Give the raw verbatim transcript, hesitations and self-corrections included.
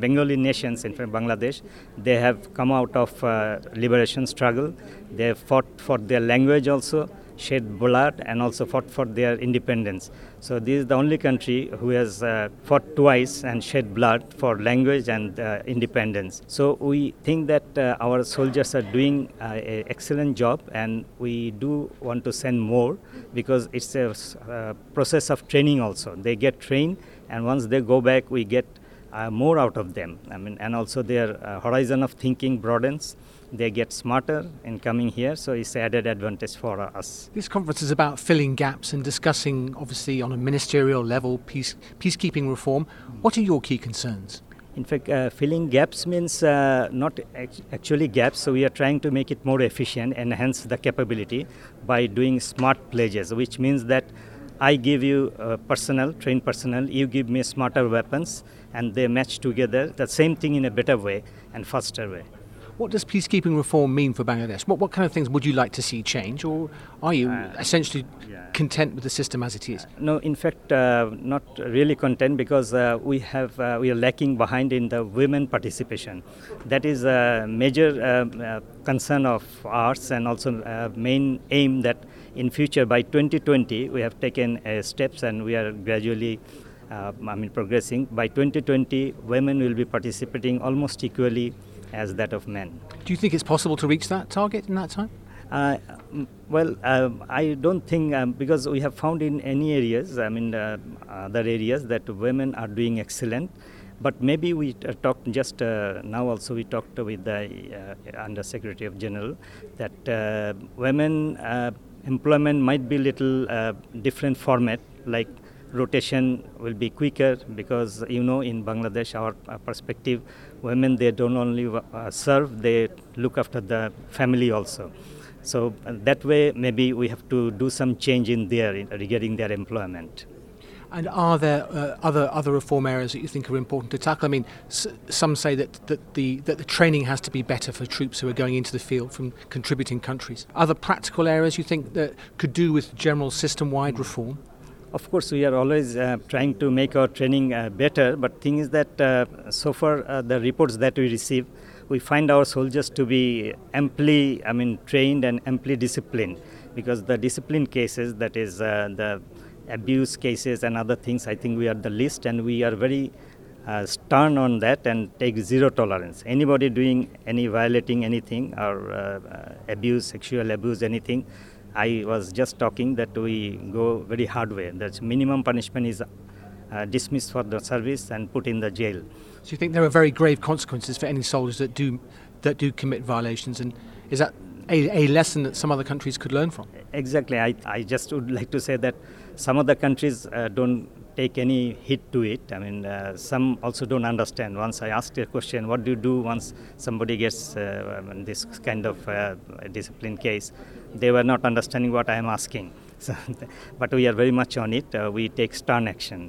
Bengali nations in Bangladesh, they have come out of uh, liberation struggle. They have fought for their language also, shed blood, and also fought for their independence. So this is the only country who has uh, fought twice and shed blood for language and uh, independence. So we think that uh, our soldiers are doing uh, an excellent job, and we do want to send more because it's a uh, process of training also. They get trained, and once they go back, we get uh, more out of them. I mean, and also their uh, horizon of thinking broadens. They get smarter in coming here, so it's added advantage for us. This conference is about filling gaps and discussing, obviously, on a ministerial level, peace, peacekeeping reform. What are your key concerns? In fact, uh, filling gaps means uh, not act- actually gaps, so we are trying to make it more efficient, enhance the capability by doing smart pledges, which means that I give you uh, personnel, trained personnel, you give me smarter weapons, and they match together the same thing in a better way and faster way. What does peacekeeping reform mean for Bangladesh? What, what kind of things would you like to see change, or are you uh, essentially yeah. content with the system as it is? No, in fact, uh, not really content, because uh, we have uh, we are lacking behind in the women participation. That is a major uh, uh, concern of ours, and also uh, main aim that in future by twenty twenty we have taken uh, steps, and we are gradually uh, I mean progressing. By twenty twenty, women will be participating almost equally as that of men. Do you think it's possible to reach that target in that time? Uh, well, uh, I don't think, um, because we have found in any areas, I mean, uh, other areas, that women are doing excellent. But maybe we uh, talked just uh, now also, we talked with the uh, Under Secretary of General that uh, women uh, employment might be little uh, different format, like rotation will be quicker, because you know in Bangladesh our uh, perspective, women, they don't only uh, serve, they look after the family also. So uh, that way maybe we have to do some change in there in, regarding their employment. And are there uh, other other reform areas that you think are important to tackle? I mean, s- some say that, that the that the training has to be better for troops who are going into the field from contributing countries. Other practical areas you think that could do with general system-wide reform? Of course, we are always uh, trying to make our training uh, better, but thing is that uh, so far uh, the reports that we receive, we find our soldiers to be amply, I mean, trained and amply disciplined, because the discipline cases, that is uh, the abuse cases and other things, I think we are the least, and we are very uh, stern on that and take zero tolerance. Anybody doing any violating anything or uh, uh, abuse, sexual abuse, anything, I was just talking that we go very hard way. That minimum punishment is uh, dismissed for the service and put in the jail. So you think there are very grave consequences for any soldiers that do that do commit violations, and is that a, a lesson that some other countries could learn from? Exactly. I, I just would like to say that some other countries uh, don't take any hit to it. I mean, uh, some also don't understand. Once I asked a question, what do you do once somebody gets uh, this kind of uh, discipline case? They were not understanding what I am asking. So, but we are very much on it. Uh, we take stern action.